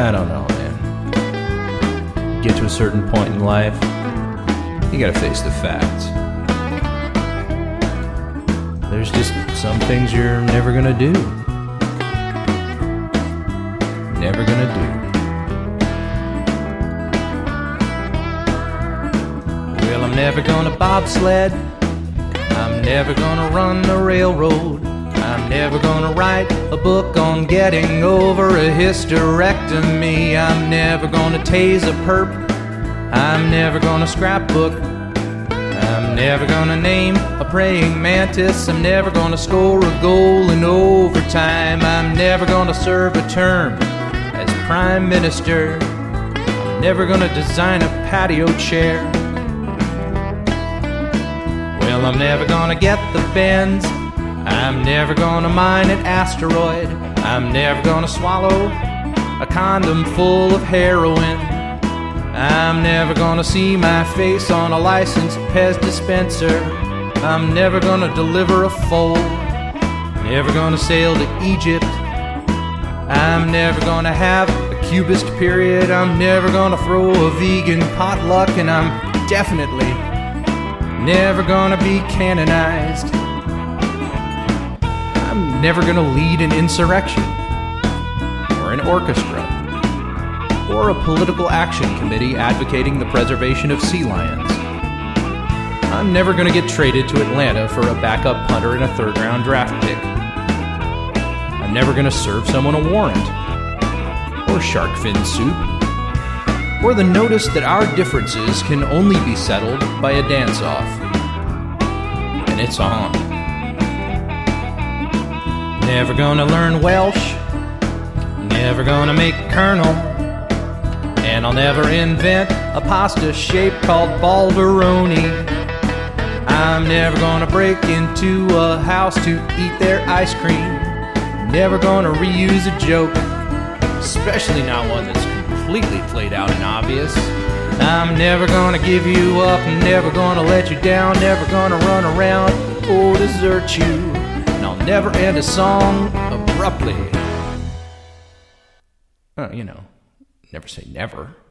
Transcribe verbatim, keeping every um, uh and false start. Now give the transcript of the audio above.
I don't know, man. Get to a certain point in life, you gotta face the facts. There's just some things you're never gonna do. Never gonna do. Well, I'm never gonna bobsled. I'm never gonna run the railroad. I'm never gonna write a book on getting over a hysterectomy. I'm never gonna tase a perp. I'm never gonna scrapbook. I'm never gonna name a praying mantis. I'm never gonna score a goal in overtime. I'm never gonna serve a term as prime minister. I'm never gonna design a patio chair. Well, I'm never gonna get the bends. I'm never gonna mine an asteroid. I'm never gonna swallow a condom full of heroin. I'm never gonna see my face on a licensed Pez dispenser. I'm never gonna deliver a foal. Never gonna sail to Egypt. I'm never gonna have a cubist period. I'm never gonna throw a vegan potluck. And I'm definitely never gonna be canonized. I'm never gonna lead an insurrection, or an orchestra, or a political action committee advocating the preservation of sea lions. I'm never gonna get traded to Atlanta for a backup punter and a third round draft pick. I'm never gonna serve someone a warrant, or shark fin soup, or the notice that our differences can only be settled by a dance-off. And it's on. Never gonna learn Welsh. Never gonna make kernel. And I'll never invent a pasta shape called balderoni. I'm never gonna break into a house to eat their ice cream. Never gonna reuse a joke, especially not one that's completely played out and obvious. I'm never gonna give you up, never gonna let you down, never gonna run around or desert you. And I'll never end a song abruptly. Oh, you know, never say never.